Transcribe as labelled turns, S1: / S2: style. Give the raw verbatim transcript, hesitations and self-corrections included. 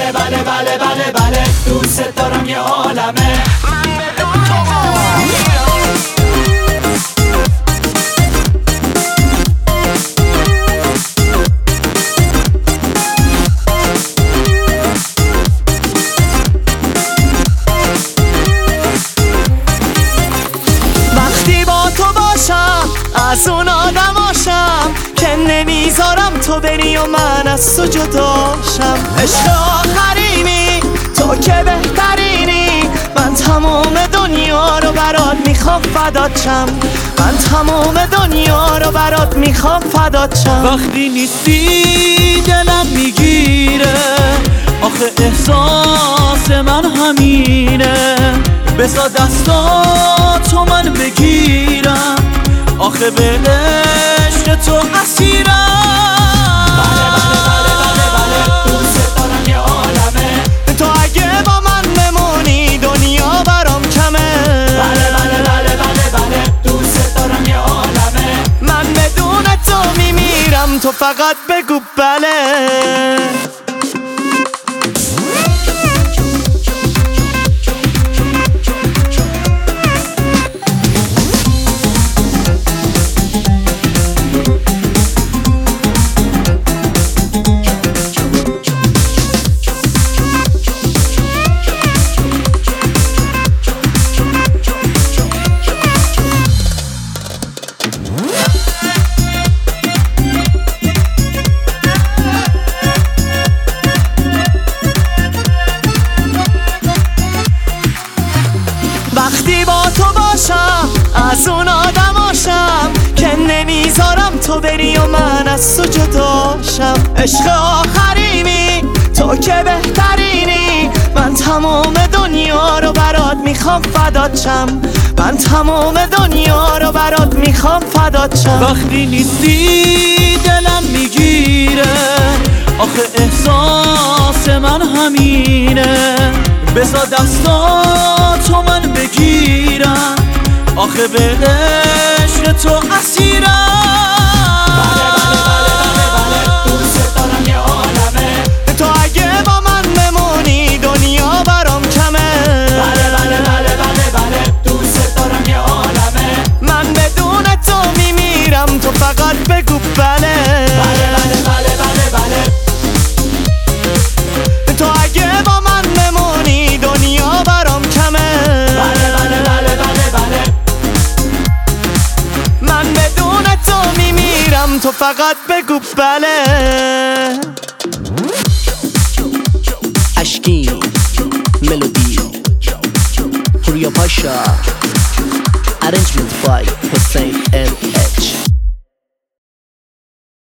S1: بله بله بله بله بله دوست دارم یه عالمه.
S2: وقتی با تو باشم از اون آدماشم که نمیذارم تو بری و من از تو جداشم. عشق آخرینی تو که بهترینی، من تمام دنیا رو برات میخوام فدات شم. من تمام دنیا رو برات میخوام فدات شم.
S3: وقتی نیستی دلم میگیره، آخه احساس من همینه. بذار دستاتو من بگیرم، آخه به عشق تو اسیرم.
S1: بله بله بله بله بله دوست دارم یه عالمه.
S2: تو اگه با من بمونی دنیا برام کمه.
S1: بله بله بله بله بله دوست دارم یه عالمه.
S2: من بدون تو میمیرم، تو فقط بگو بله. وقتی با تو باشم از اون آدماشم که نمیذارم تو بری و من از تو جداشم. عشق آخرینی تو که بهترینی، من تمام دنیا رو برات میخوام فدات شم. من تمام دنیا رو برات میخوام فدات شم.
S3: وقتی نیستی دلم میگیره، آخه احساس من همینه. بذار دستاتو من بگیرم، آخه به عشق تو اسیرم.
S1: بله بله بله بله بله دوست دارم یه عالمه.
S2: تو اگه با من بمونی دنیا برام کمه.
S1: بله بله بله بله بله دوست دارم یه عالمه.
S2: من بدون تو میمیرم، تو فقط بگو بله.
S1: بله بله بله بله بله
S2: تو اگه با من بمونی دنیا برام کمه.
S1: بله بله بله بله بله
S2: من بدون تو میمیرم، تو فقط بگو بله.
S4: اشکی ملودی پوریا پاشا، arrangement by حسین.